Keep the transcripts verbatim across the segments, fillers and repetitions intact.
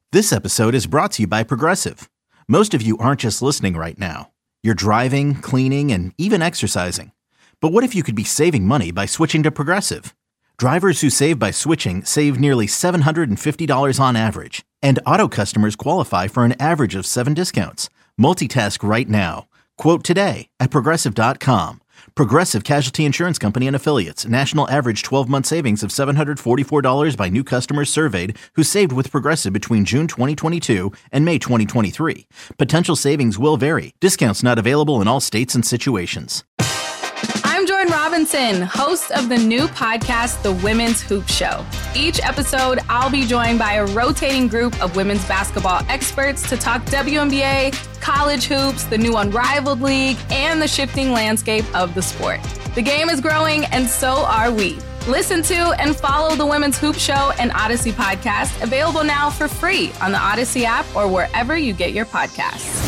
This episode is brought to you by Progressive. Most of you aren't just listening right now. You're driving, cleaning, and even exercising. But what if you could be saving money by switching to Progressive? Drivers who save by switching save nearly seven hundred fifty dollars on average. And auto customers qualify for an average of seven discounts. Multitask right now. Quote today at Progressive dot com. Progressive Casualty Insurance Company and Affiliates. National average twelve-month savings of seven hundred forty-four dollars by new customers surveyed who saved with Progressive between June twenty twenty-two and May twenty twenty-three. Potential savings will vary. Discounts not available in all states and situations. I'm Jordan Robinson, host of the new podcast, The Women's Hoop Show. Each episode, I'll be joined by a rotating group of women's basketball experts to talk W N B A, college hoops, the new Unrivaled League, and the shifting landscape of the sport. The game is growing, and so are we. Listen to and follow The Women's Hoop Show and Odyssey podcast, available now for free on the Odyssey app or wherever you get your podcasts.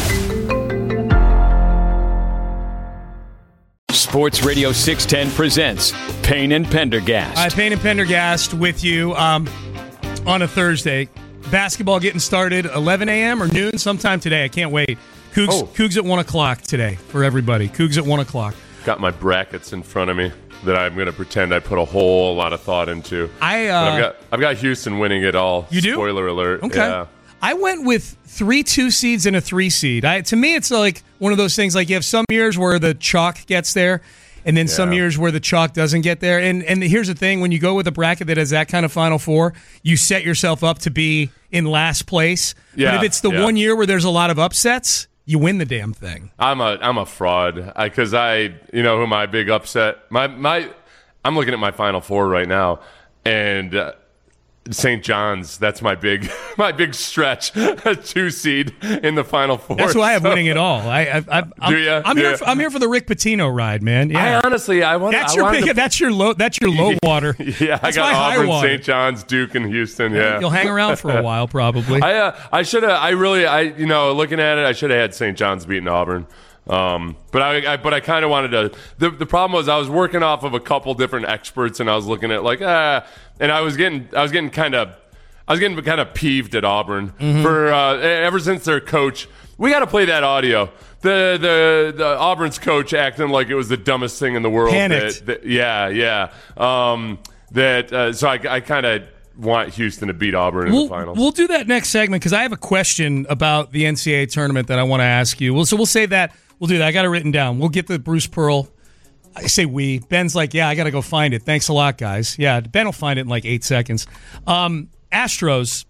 Sports Radio six ten presents Payne and Pendergast. Hi, Payne and Pendergast with you um, on a Thursday. Basketball getting started eleven a.m. or noon sometime today. I can't wait. Cougs, oh. Cougs at one o'clock today for everybody. Cougs at one o'clock. Got my brackets in front of me that I'm going to pretend I put a whole lot of thought into. I, uh, I've got I've got Houston winning it all. You do? Spoiler alert. Okay. Yeah. I went with three two seeds and a three seed. I, to me, it's like one of those things like you have some years where the chalk gets there, and then yeah. some years where the chalk doesn't get there. And and here's the thing: when you go with a bracket that has that kind of Final Four, you set yourself up to be in last place. Yeah, but if it's the yeah. one year where there's a lot of upsets, you win the damn thing. I'm a I'm a fraud because I, I you know who my big upset my my I'm looking at my Final Four right now, and uh, Saint John's. That's my big my big stretch. A two seed in the Final Four. That's why I'm so. winning it all. I, I, I I'm, Do you? I'm Do here. you? For, I'm here for the Rick Pitino ride, man. Yeah. I honestly, I want. That's I your big. to, That's your low. That's your low water. Yeah, that's I got my high Auburn, water. Saint John's, Duke, and Houston. Yeah, You'll hang around for a while, probably. I uh, I should have. I really. I you know, looking at it, I should have had Saint John's beating Auburn. Um, but I, I but I kind of wanted to. The the problem was I was working off of a couple different experts, and I was looking at like ah, and I was getting I was getting kind of. I was getting kind of peeved at Auburn mm-hmm. for uh, ever since their coach. We got to play that audio. The, the the Auburn's coach acting like it was the dumbest thing in the world. Panicked. That, that, yeah, yeah. Um, that uh, so I, I kind of want Houston to beat Auburn in we'll, the finals. We'll do that next segment because I have a question about the N C double A tournament that I want to ask you. Well, so we'll say that. We'll do that. I got it written down. We'll get the Bruce Pearl. I say we. Ben's like, yeah, I got to go find it. Thanks a lot, guys. Yeah, Ben will find it in like eight seconds. Um, Astros,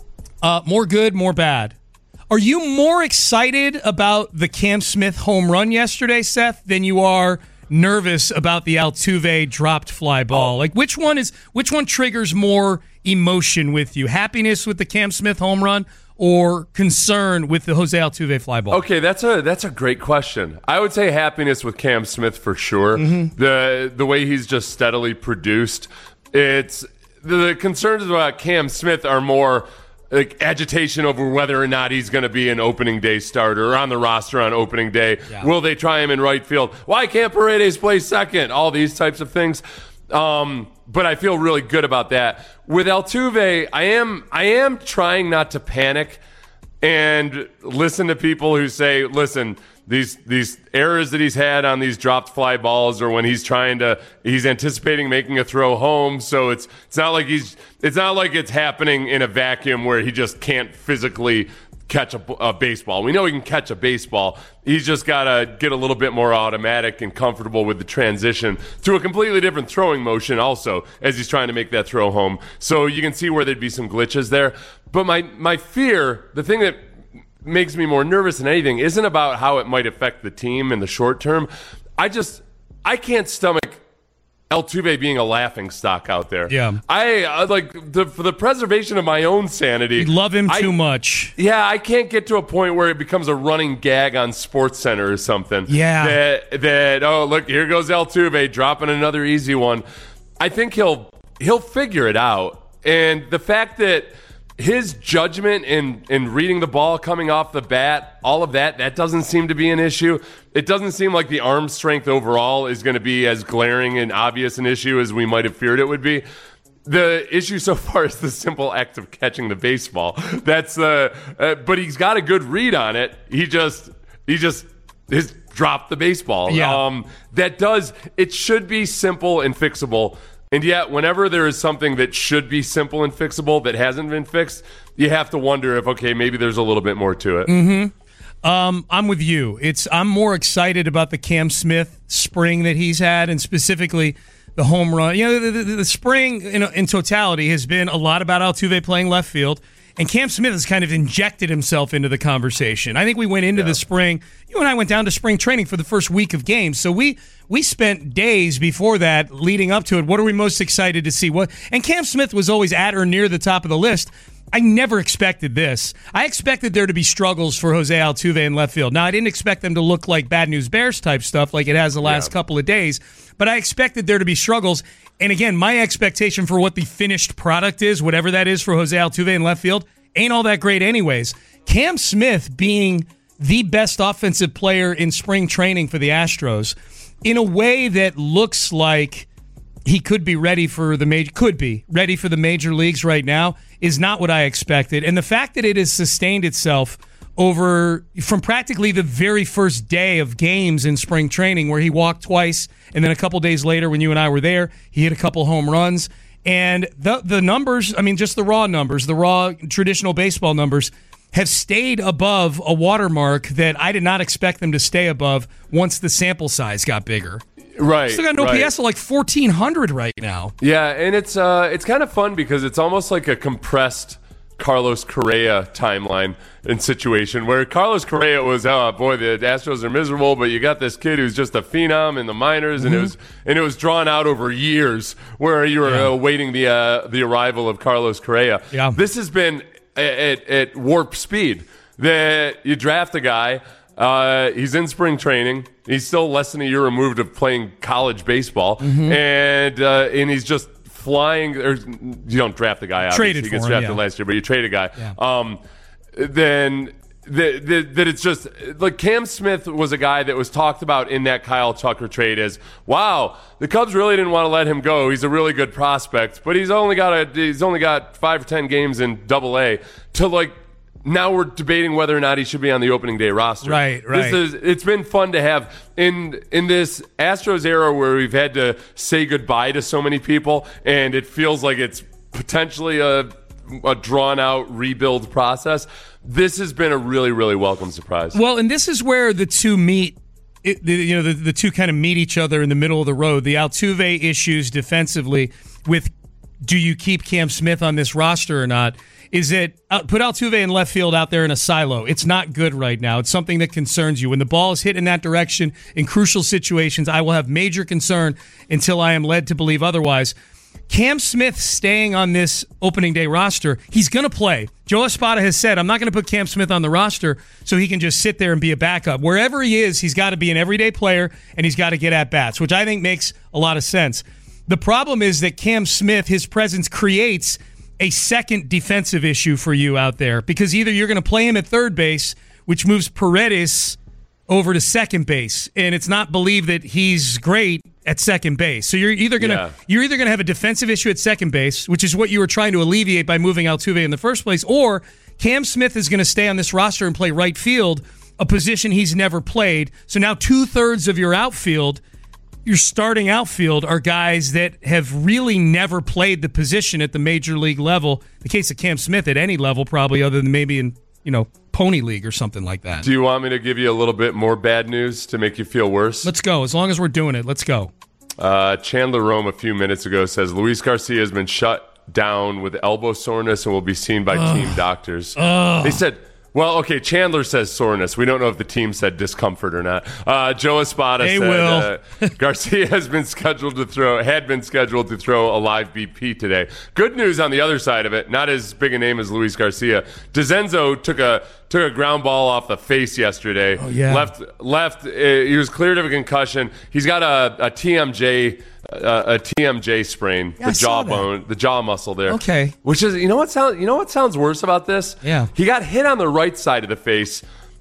uh, more good, more bad. Are you more excited about the Cam Smith home run yesterday, Seth, than you are nervous about the Altuve dropped fly ball? Oh. Like, which one is which one triggers more emotion with you? Happiness with the Cam Smith home run, or concern with the Jose Altuve fly ball? Okay, that's a that's a great question. I would say happiness with Cam Smith for sure. Mm-hmm. The the way he's just steadily produced. It's the concerns about Cam Smith are more like agitation over whether or not he's going to be an opening day starter or on the roster on opening day. Yeah. Will they try him in right field? Why can't Paredes play second? All these types of things. Um, but I feel really good about that. With Altuve, I am I am trying not to panic and listen to people who say, listen, these these errors that he's had on these dropped fly balls, or when he's trying to he's anticipating making a throw home, so it's it's not like he's it's not like it's happening in a vacuum where he just can't physically catch a, a baseball. We know he can catch a baseball. He's just got to get a little bit more automatic and comfortable with the transition to a completely different throwing motion also as he's trying to make that throw home. So you can see where there'd be some glitches there. But my, my fear, the thing that makes me more nervous than anything, isn't about how it might affect the team in the short term. I just, I can't stomach Altuve being a laughing stock out there. Yeah. I, uh, like, the, for the preservation of my own sanity. You love him I, too much. Yeah, I can't get to a point where it becomes a running gag on SportsCenter or something. Yeah. That, that oh, look, here goes Altuve dropping another easy one. I think he'll he'll figure it out. And the fact that his judgment in, in reading the ball coming off the bat, all of that, that doesn't seem to be an issue. It doesn't seem like the arm strength overall is going to be as glaring and obvious an issue as we might have feared it would be. the issue so far is the simple act of catching the baseball. That's uh, uh but he's got a good read on it. He just he just has dropped the baseball. Yeah. Um, that does it should be simple and fixable. And yet, whenever there is something that should be simple and fixable that hasn't been fixed, you have to wonder if okay, maybe there's a little bit more to it. Mm-hmm. Um, I'm with you. It's I'm more excited about the Cam Smith spring that he's had, and specifically the home run. You know, the, the, the spring in, in totality has been a lot about Altuve playing left field, and Cam Smith has kind of injected himself into the conversation. I think we went into yeah. the spring. You and I went down to spring training for the first week of games, so we we spent days before that leading up to it. What are we most excited to see? What? And Cam Smith was always at or near the top of the list. I never expected this. I expected there to be struggles for Jose Altuve in left field. Now, I didn't expect them to look like Bad News Bears type stuff like it has the last yeah. couple of days, but I expected there to be struggles. And again, my expectation for what the finished product is, whatever that is for Jose Altuve in left field, ain't all that great anyways. Cam Smith being the best offensive player in spring training for the Astros in a way that looks like he could be ready for the major could be ready for the major leagues right now is not what I expected. And the fact that it has sustained itself over from practically the very first day of games in spring training, where he walked twice, and then a couple days later when you and I were there, he hit a couple home runs. And the the numbers, I mean, just the raw numbers, the raw traditional baseball numbers, have stayed above a watermark that I did not expect them to stay above once the sample size got bigger. Right. Still got an O P S right. of like fourteen hundred right now. Yeah, and it's uh, it's kind of fun because it's almost like a compressed Carlos Correa timeline and situation where Carlos Correa was, oh boy, the Astros are miserable, but you got this kid who's just a phenom in the minors, mm-hmm. and it was and it was drawn out over years where you were yeah. awaiting the uh, the arrival of Carlos Correa. Yeah. This has been at, at warp speed. That you draft a guy. Uh, he's in spring training. He's still less than a year removed of playing college baseball, mm-hmm. and uh, and he's just flying. Or you don't draft the guy. Traded he for gets him, drafted yeah. last year, but you trade a guy. Yeah. Um, then that the, the, it's just like Cam Smith was a guy that was talked about in that Kyle Tucker trade as, wow, the Cubs really didn't want to let him go. He's a really good prospect, but he's only got a he's only got five or ten games in Double A. To like. Now we're debating whether or not he should be on the opening day roster. Right, right. This is, it's been fun to have in in this Astros era where we've had to say goodbye to so many people, and it feels like it's potentially a, a drawn-out rebuild process. This has been a really, really welcome surprise. Well, and this is where the two meet. It, the, you know, the, the two kind of meet each other in the middle of the road. The Altuve issues defensively with, do you keep Cam Smith on this roster or not? Is that uh, put Altuve in left field out there in a silo. It's not good right now. It's something that concerns you. When the ball is hit in that direction in crucial situations, I will have major concern until I am led to believe otherwise. Cam Smith staying on this opening day roster, he's going to play. Joe Espada has said, I'm not going to put Cam Smith on the roster so he can just sit there and be a backup. Wherever he is, he's got to be an everyday player, and he's got to get at-bats, which I think makes a lot of sense. The problem is that Cam Smith, his presence creates a second defensive issue for you out there, because either you're going to play him at third base, which moves Paredes over to second base, and it's not believed that he's great at second base. So you're either going to yeah. you're either going to have a defensive issue at second base, which is what you were trying to alleviate by moving Altuve in the first place, or Cam Smith is going to stay on this roster and play right field, a position he's never played. So now two-thirds of your outfield, your starting outfield, are guys that have really never played the position at the major league level. The case of Cam Smith at any level, probably, other than maybe in, you know, Pony League or something like that. Do you want me to give you a little bit more bad news to make you feel worse? Let's go. As long as we're doing it, let's go. Uh, Chandler Rome a few minutes ago says Luis Garcia has been shut down with elbow soreness and will be seen by Ugh. team doctors. Ugh. They said... Well, okay, Chandler says soreness. We don't know if the team said discomfort or not. Uh, Joe Espada hey, said uh, Garcia has been scheduled to throw, had been scheduled to throw a live B P today. Good news on the other side of it, not as big a name as Luis Garcia. DeZenzo took a took a ground ball off the face yesterday. Oh, yeah. Left, left. Uh, he was cleared of a concussion. He's got a, a T M J. Uh, a T M J sprain, yeah, the jawbone, the jaw muscle there. Okay, which is you know what sounds you know what sounds worse about this? Yeah, he got hit on the right side of the face,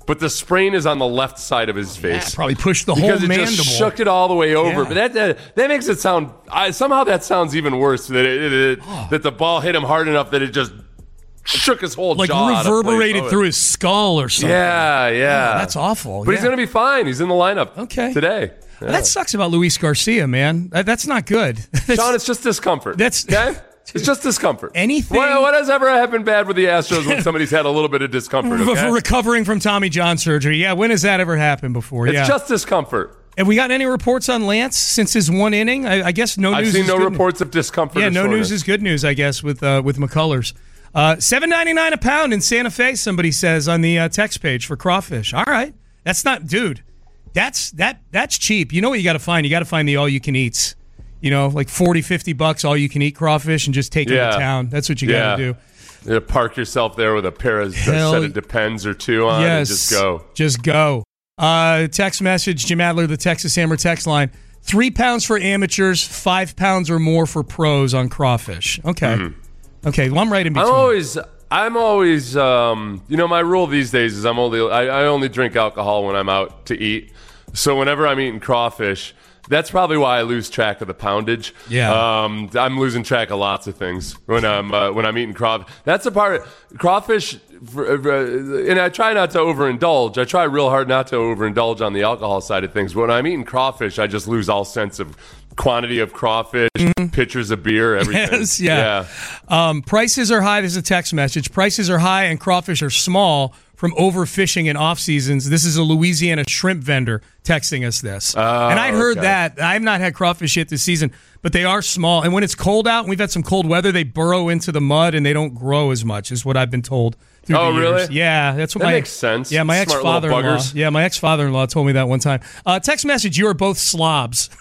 but the sprain is on the left side of his face. Yeah, probably pushed the whole because it mandible. just shook it all the way over. Yeah. But that, that that makes it sound I, somehow that sounds even worse. That it, it, it oh. that the ball hit him hard enough that it just shook his whole like jaw reverberated out of through his skull or something. Yeah, yeah. Oh, that's awful. But yeah. he's going to be fine. He's in the lineup okay. today. Yeah. Well, that sucks about Luis Garcia, man. That, that's not good. That's, Sean, it's just discomfort. That's okay? It's just discomfort. Anything. What, what has ever happened bad with the Astros when somebody's had a little bit of discomfort? Okay? For recovering from Tommy John surgery. Yeah, when has that ever happened before? It's yeah. just discomfort. Have we got any reports on Lance since his one inning? I, I guess no I've news. I've seen is no good reports news. of discomfort. Yeah, or no soreness. news is good news, I guess, with uh, with McCullers. Uh, seven ninety-nine a pound in Santa Fe, somebody says on the uh, text page for crawfish. All right. That's not, dude, that's that that's cheap. You know what you got to find? You got to find the all-you-can-eats. You know, like forty, fifty bucks all-you-can-eat crawfish and just take it yeah. to town. That's what you got to yeah. do. You park yourself there with a pair of Hell, set of Depends or two on yes, and just go. Just go. Uh, text message, Jim Adler, the Texas Hammer text line. Three pounds for amateurs, five pounds or more for pros on crawfish. Okay. Mm-hmm. Okay, well, I'm right in between. I'm always, I'm always, um, you know, my rule these days is I'm only, I, I only drink alcohol when I'm out to eat. So whenever I'm eating crawfish, that's probably why I lose track of the poundage. Yeah, um, I'm losing track of lots of things when I'm uh, when I'm eating crawfish. That's a part of crawfish, for, uh, and I try not to overindulge. I try real hard not to overindulge on the alcohol side of things. But when I'm eating crawfish, I just lose all sense of quantity of crawfish, mm-hmm. pitchers of beer, everything. Yes, yeah. yeah. Um, prices are high. There's a text message. Prices are high and crawfish are small from overfishing in off seasons. This is a Louisiana shrimp vendor texting us this. Oh, and I'd heard okay. that. I've not had crawfish yet this season, but they are small. And when it's cold out and we've had some cold weather, they burrow into the mud and they don't grow as much, is what I've been told. Through oh, the years. really? Yeah, that's what that my makes sense. Yeah, my Smart ex-father-in-law. Yeah, my ex-father-in-law told me that one time. Uh, text message: you are both slobs.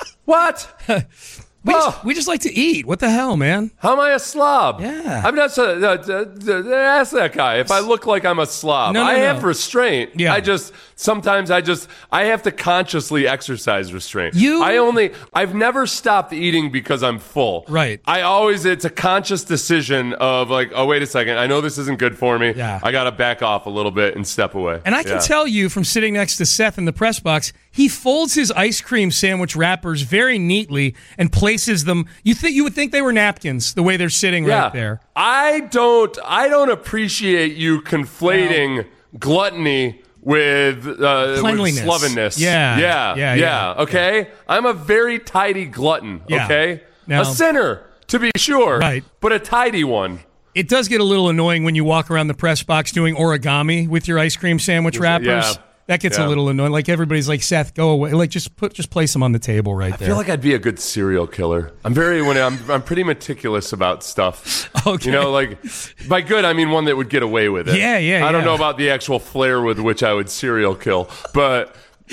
What? We, oh. just, we just like to eat. What the hell, man? How am I a slob? Yeah. I'm not. Uh, uh, uh, ask that guy if I look like I'm a slob. No, no, I no. have restraint. Yeah. I just sometimes I just I have to consciously exercise restraint. You. I only. I've never stopped eating because I'm full. Right. I always. It's a conscious decision of like, oh wait a second. I know this isn't good for me. Yeah. I got to back off a little bit and step away. And I can yeah. tell you from sitting next to Seth in the press box, he folds his ice cream sandwich wrappers very neatly and places them. You think you would think they were napkins the way they're sitting yeah. right there. I don't. I don't appreciate you conflating no. gluttony with, uh, cleanliness. with slovenliness. Yeah. Yeah. Yeah. Yeah. yeah. Okay. Yeah. I'm a very tidy glutton. Yeah. Okay. Now, a sinner, to be sure. Right. But a tidy one. It does get a little annoying when you walk around the press box doing origami with your ice cream sandwich wrappers. Yeah. That gets yeah. a little annoying. Like everybody's like, Seth, go away. Like just put, just place them on the table right I there. feel like I'd be a good serial killer. I'm very when I'm I'm pretty meticulous about stuff. Okay. You know, like by good I mean one that would get away with it. Yeah, yeah. I don't yeah. know about the actual flair with which I would serial kill, but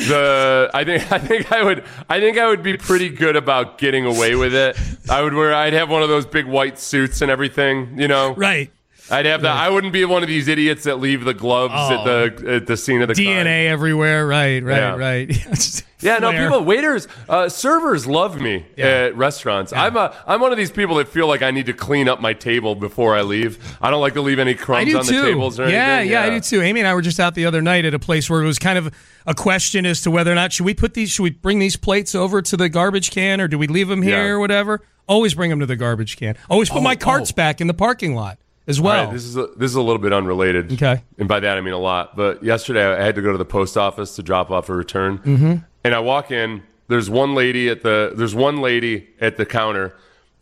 the I think I think I would I think I would be pretty good about getting away with it. I would wear I'd have one of those big white suits and everything. You know, right. I'd have that. I wouldn't be one of these idiots that leave the gloves Oh. at the at the scene of the D N A crime. everywhere. Right, right, Yeah. right. Yeah, no, Flair. people, waiters, uh, servers love me Yeah. at restaurants. Yeah. I'm a, I'm one of these people that feel like I need to clean up my table before I leave. I don't like to leave any I crumbs do on the too. tables or yeah, anything. yeah, I do too. Amy and I were just out the other night at a place where it was kind of a question as to whether or not should we put these, should we bring these plates over to the garbage can or do we leave them here Yeah. or whatever? Always bring them to the garbage can. Always put Oh, my carts oh. back in the parking lot as All well. right, this is a, this is a little bit unrelated. Okay. And by that I mean a lot. But yesterday I had to go to the post office to drop off a return. Mm-hmm. And I walk in. There's one lady at the there's one lady at the counter,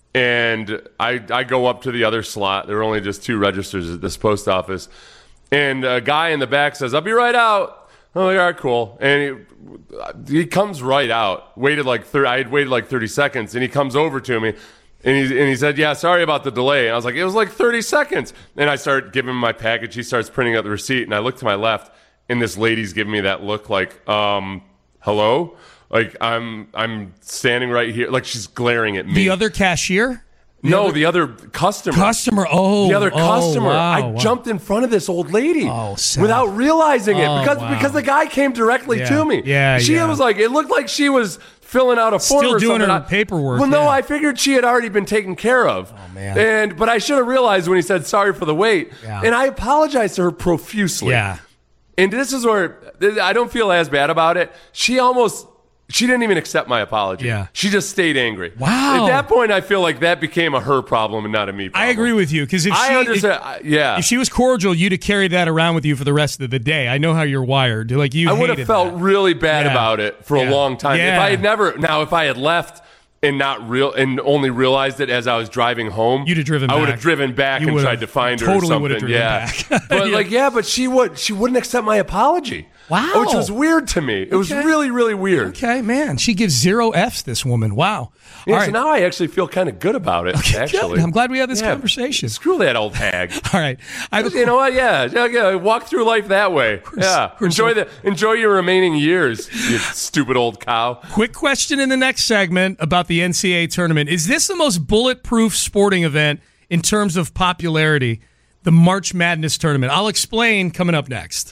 and I I go up to the other slot. There were only just two registers at this post office, and a guy in the back says, "I'll be right out." Oh, yeah, cool. And he, he comes right out. Waited like thir- I had waited like thirty seconds, and he comes over to me. And he, and he said, yeah, sorry about the delay. And I was like, it was like thirty seconds. And I start giving him my package. He starts printing out the receipt. And I look to my left, and this lady's giving me that look like, um, hello? Like, I'm I'm standing right here. Like, she's glaring at me. The other cashier? The no, other the other customer. customer. Oh, The other oh, customer. wow, I wow. jumped in front of this old lady Oh, Seth. without realizing it Oh, because wow. because the guy came directly Yeah. to me. Yeah, she yeah. was like, it looked like she was filling out a form Still or doing something. her I- paperwork, Well, no, yeah. I figured she had already been taken care of. Oh, man. And but I should have realized when he said sorry for the wait. Yeah. And I apologized to her profusely. Yeah. And this is where I don't feel as bad about it. She almost, she didn't even accept my apology. Yeah. She just stayed angry. Wow. At that point, I feel like that became a her problem and not a me problem. I agree with you because if I she, understand. if, yeah. if she was cordial, you'd have carried that around with you for the rest of the day. I know how you're wired. Like you, I would have felt that. really bad Yeah. about it for Yeah. a long time. Yeah. If I had never, now if I had left and not real and only realized it as I was driving home, You'd have driven I would back. have driven back You and would tried have. to find her Totally or would have something. driven Yeah. back. But Yeah. like, yeah, but she would she wouldn't accept my apology. Wow. Which was weird to me. It was Okay. really, really weird. Okay, man. She gives zero F's, this woman. Wow. Yeah, All so right. now I actually feel kind of good about it, actually. Good. I'm glad we had this Yeah. conversation. Screw that old hag. All right. I have a You know what? Yeah, yeah, yeah. Walk through life that way. Yeah, we're enjoy so- the enjoy your remaining years, you stupid old cow. quick question in the next segment about the N C double A tournament. Is this the most bulletproof sporting event in terms of popularity? The March Madness tournament. I'll explain coming up next.